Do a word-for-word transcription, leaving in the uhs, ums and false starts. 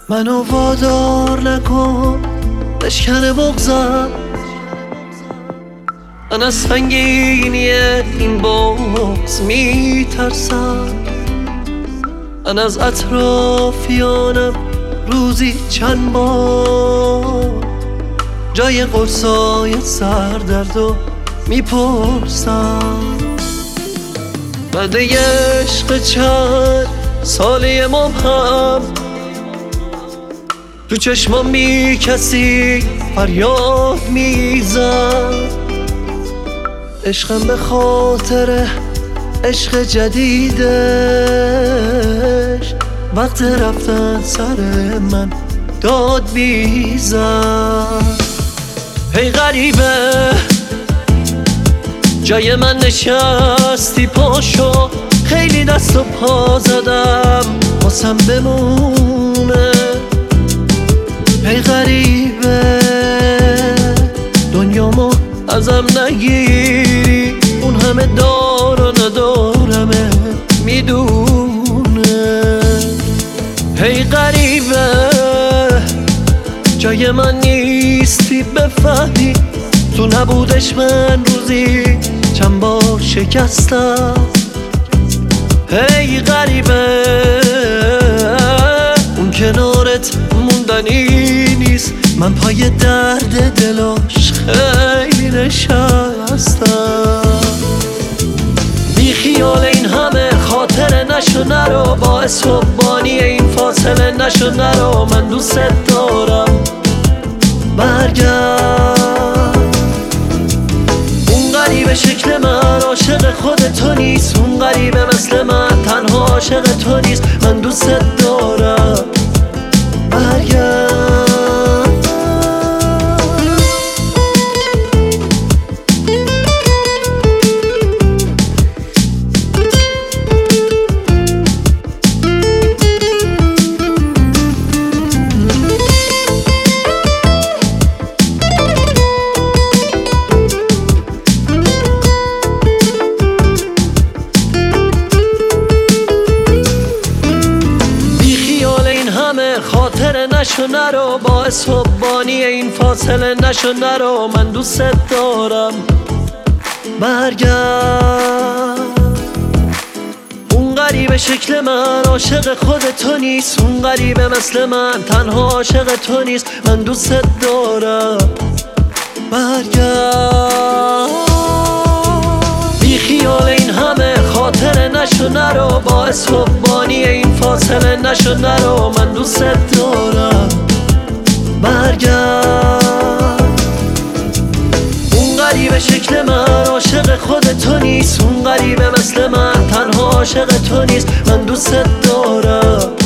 منو وادار نکن بشکن بغضم، من از سنگینی این بغض میترسم. من از اطرافیانم روزی چند بار جای قرصای سردردو میپرسم. بعد عشق چند سالی مبهم تو چشمام بی کسی فریاد میزد. عشقم به خاطر عشق جدیدش وقت رفتن سر من داد میزد. هی غریبه جای من نشستی پاشو، خیلی دست و پا زدم واسم بمونه. هی غریبه دنیامو ازم نگیری، اون همه دار و ندارمه میدونه. هی غریبه جای من نیستی بفهمی، تو نبودش من روزی چند بار شکستم. هی غریبه اون کنارت موندنی نیست، من پای درد دلاش خیلی نشستم. بی خیال این همه خاطره نشو نرو، باعث حبانی این فاصله نشو نرو. من دوست دارم برگرد. اون غریبه شکل من عاشق خود تو نیست، اون غریبه مثل من تنها عاشق تو نیست. من دوست دارم برگرد. خاطره نشو نرو، باعث حبانی این فاصله نشو نرو. من دوست دارم برگرد. اون غریبه شکل من عاشق خود تو نیست، اون غریبه مثل من تنها عاشق تو نیست. من دوست دارم برگرد. بی خیال این همه خاطره نشو نرو، باعث حبانی این فاصله نشو نرو. من دوست دارم برگرد. اون غریبه شکل من عاشق خود تو نیست، اون غریبه مثل من تنها عاشق تو نیست. من دوست دارم